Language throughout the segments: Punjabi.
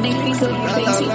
make me go crazy.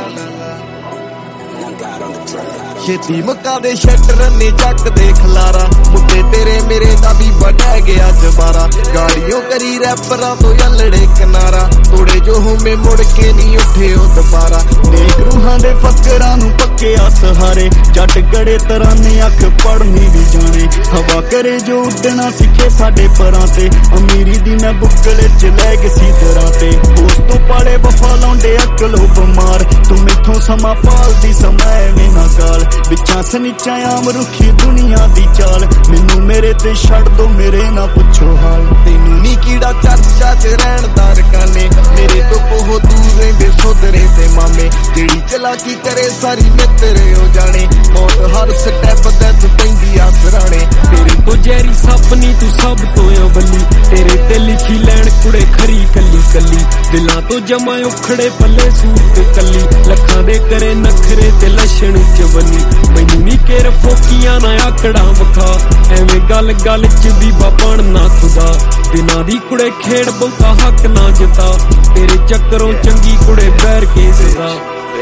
ਛੇਤੀ ਮੁੱਕਾ ਦੇ ਸ਼ਟਰ ਨੇ ਚੱਕ ਦੇ ਖਲਾਰਾ ਮੁੱਦੇ ਤੇਰੇ ਮੇਰੇ ਦਾ ਵੀ ਬਟਾ ਗਿਆ ਜਬਾਰਾ ਗਾੜੀਓ ਕਰੀ ਰੈਪਰਾਂ ਤੋਂ ਯਲੜੇ ਕਿਨਾਰਾ ਤੋੜੇ ਜੋ ਹੋਵੇਂ ਮੁੜ ਕੇ ਨਹੀਂ ਉੱਠੇ ਉਹ ਦੁਬਾਰਾ ਨੇਕ ਰੂਹਾਂ ਦੇ ਫਕਰਾਂ ਨੂੰ ਪੱਕੇ ਆ ਸਹਾਰੇ ਜੱਟ ਕੜੇ ਤਰ੍ਹਾਂ ਨੇ ਅੱਖ ਪੜਨੀ ਵੀ ਜਾਣੇ ਹਵਾ ਕਰੇ ਜੋ ਉੱਡਣਾ ਸਿੱਖੇ ਸਾਡੇ ਪਰਾਂ ਤੇ ਅਮੀਰੀ ਦੀ ਮੈਂ ਬੁੱਕਲੇ ਚ ਲੈ ਗਈ ਸੀ ਦਰਾਂ ਤੇ ਉਸ ਤੋਂ ਪਾੜੇ ਵਫਾ ਲਾਉਂਦੇ ਅਕਲੋ ਬਿਮਾਰ ਤੂੰ ਮੈਥੋਂ ਸਮਾਂ ਪਾਲਦੀ ਸਮਾਂ ਐਵੇਂ ਨਾ ਗਾਲ ਵਿਚਾਂ ਸਨੀਚਾਂ ਆਮ ਰੁੱਖੀ ਦੁਨੀਆ ਦੀ ਚਾਲ ਮੈਨੂੰ ਮੇਰੇ ਤੇ ਛੱਡ ਦੋ ਮੇਰੇ ਨਾ ਪੁੱਛੋ ਹਾਲ ਤੈਨੂੰ ਨੀ ਕੀੜਾ ਚਰਚਾ ਚ ਰਹਿਣ ਦਾ ਰਕਾਨੇ ਮੇਰੇ ਤੋਂ ਬਹੁਤ ਦੂਰ ਰਹਿੰਦੇ ਸੋਦਰੇ ਤੇ ਮਾਮੇ ਜਿਹੜੀ ਚਲਾਕੀ ਕਰੇ ਸਾਰੀ ਮਿੱਤਰੇ ਹੋ ਜਾਣੇ ਮੌਤ ਹਰ ਸਟੈਪ ਤੇ ਤੂੰ ਪੈਂਦੀ ਆ ਸਰਾਣੇ ਤੇਰੇ ਤੋਂ ਜ਼ਹਿਰੀ ਸੱਪ ਨੀ ਤੂੰ ਸਭ ਤੋਂ ਅਵਲੀ ਤੇਰੇ ਤੇ ਲਿਖੀ ਲੈਣ ਕੁੜੇ ਖਰੀ ਕੱਲੀ ਕੱਲੀ ਦਿਲਾਂ ਤੋਂ ਜਮਾ ਉਖੜੇ ਪੱਲੇ ਸੂਟ ਤੇ ਕੱਲੀ ਲੱਖਾਂ ਦੇ ਕਰੇ ਨਖਰੇ ਤੇ ਲੱਛਣ ਚਵਨੀ ਮੈਨੂੰ ਨੀ ਕੇਰ ਫੋਕੀਆਂ ਨਾ ਆਕੜਾਂ ਵਖਾ ਐਵੇਂ ਗੱਲ ਗੱਲ ਚ ਵੀ ਬਣਨਾ ਖੁਦਾ ਦਿਨਾਂ ਦੀ ਕੁੜੇ ਖੇਡ ਬਹੁਤਾ ਹੱਕ ਨਾ ਜਿੱਤਾ ਤੇਰੇ ਚੱਕਰੋਂ ਚੰਗੀ ਕੁੜੇ ਬੈਰ ਕੇ ਸਦਾ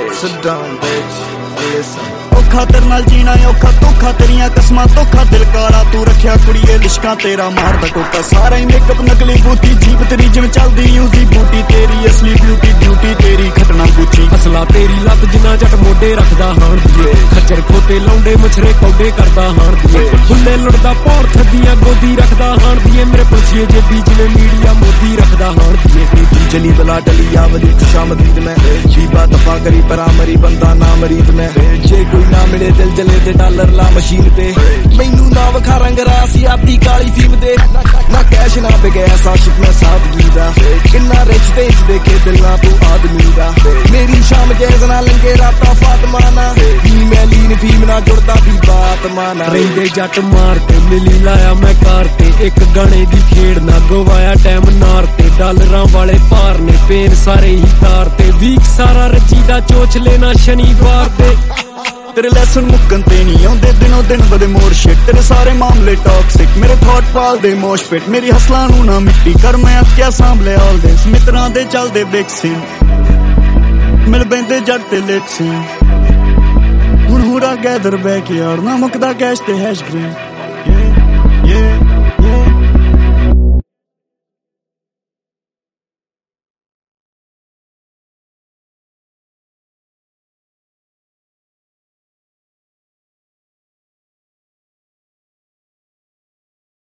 ਔਖਾ ਤੇਰੇ ਨਾਲ ਜੀਣਾ ਔਖਾ ਧੋਖਾ ਤੇਰੀਆਂ ਕਸਮਾਂ ਧੋਖਾ ਦਿਲ ਕਾਲਾ ਤੂੰ ਰੱਖਿਆ ਕੁੜੀਏ ਲਿਸ਼ਕਾਂ ਤੇਰਾ ਮਾਰਦਾ ਟੋਕਾ ਸਾਰਾ ਹੀ ਮੇਕਅਪ ਨਕਲੀ ਬੂਟੀ ਜੀਬ ਤੇਰੀ ਜਿਵੇਂ ਚੱਲਦੀ ਉਸਦੀ ਬੂਟੀ ਤੇਰੀ ਅਸਲੀ ਬਿਊਟੀ ਤੇਰੀ ਖਟਣਾ ਗੁੱਚੀ ਅਸਲਾ ਤੇਰੀ ਲੱਤ ਜਿੰਨਾ ਜੱਟ ਮੋਢੇ ਰੱਖਦਾ ਹਾਣ ਦੀਏ ਖੱਜਰ ਖੋਤੇ ਲਾਉਂਦੇ ਮੁਛਰੇ ਕੌਡੇ ਕਰਦਾ ਹਾਣ ਦੀਏ ਬੁੱਲੇ ਲੁੜਦਾ ਪੌੜ ਥੱਦੀਆਂ ਗੋਦੀ ਰੱਖਦਾ ਹਾਣ ਦੀਏ ਮੇਰੇ ਪੁਲਸੀਏ ਜੇ ਜਿਵੇਂ ਮੀਡੀਆ ਮੋਦੀ ਰੱਖਦਾ ਹਾਣ ਦੀਏ ਜਨੀ ਬਲਾ ਟਲੀ ਆਵਰੀ ਖੁਸ਼ਾਮਦੀਦ ਮੈਂ ਜੀਬਾ ਦਫਾ ਕਰੀ ਪਰਾਮਰੀ ਬੰਦਾ ਨਾ ਮਰੀਦ ਮੈਂ ਜੇ ਕੋਈ ਨਾ ਮਿਲੇ ਦਿਲ ਜਲੇ ਤੇ ਡਾਲਰ ਲਾ ਮਸ਼ੀਨ ਤੇ ਮੈਨੂੰ ਨਾ ਵਖਾ ਰੰਗ ਰਾਸੀ ਆਦੀ ਕਾਲੀ ਫੀਮ ਦੇ ਨਾ ਕੈਸ਼ ਨਾ ਬਗੈਰ ਸਾਸ਼ਿਕ ਮੈਂ ਸਾਦਗੀ ਦਾ ਕਿੰਨਾ ਰਿਚ ਤੇ ਦੇਖੇ ਦਿਲਾਂ ਤੂੰ ਆਦਮੀ ਦਾ ਮੇਰੀ ਸ਼ਾਮ ਜੈਜ਼ ਨਾ ਲੰਗੇ ਰਾਤਾਂ ਫਾਤਮਾ ਨਾ ਮੈਂ ਲੀਨ ਫੀਮ ਨਾ ਜੁੜਦਾ ਵੀ ਬਾਤ ਮਾਨਾ ਰਹਿੰਦੇ ਜੱਟ ਮਾਰ ਤੇ ਮਿਲੀ ਲਾਇਆ ਮੈਂ ਕਾਰ ਤੇ ਇੱਕ ਗਾਣੇ ਦੀ ਖੇਡ ਨਾ ਗਵਾਇਆ ਟਾਈਮ ਨਾਰ ਤੇ ਡਾਲਰਾਂ ਵਾਲੇ ਭਾਰ ਨੇ ਪੇਨ ਸਾਰੇ ਹੀ ਤਾਰ ਤੇ ਵੀਕ ਸਾਰਾ ਰੱਜੀ ਦਾ ਚੋਚ ਲੈਣਾ ਸ਼ਨੀਵਾਰ ਤੇ ਤੇਰੇ ਲੈਸਨ ਮੁੱਕਣ ਤੇ ਨਹੀਂ ਆਉਂਦੇ ਦਿਨੋਂ ਦਿਨ ਵਧੇ ਮੋੜ ਸ਼ਿਟ ਤੇਰੇ ਸਾਰੇ ਮਾਮਲੇ ਟੌਕਸਿਕ ਮੇਰੇ ਥਾਟ ਪਾਲਦੇ ਮੋਸ਼ ਪਿਟ ਮੇਰੀ ਹਸਲਾਂ ਨੂੰ ਨਾ ਮਿੱਟੀ ਕਰ ਮੈਂ ਅੱਕਿਆ ਸਾਂਭਲੇ ਆਲ ਦਿਸ ਮਿੱਤਰਾਂ ਦੇ ਚੱਲਦੇ ਬਿਗ ਸੀਨ ਮਿਲ ਬੈਂਦੇ ਜੱਟ ਤੇ ਲੇਟ ਸੀਨ ਹੁਣ ਹੂਰਾ ਗੈਦਰ ਬੈਕ ਯਾਰ ਨਾ ਮੁੱਕਦਾ ਕੈਸ਼ ਤੇ ਹੈਸ਼ ਗ੍ਰੀਨ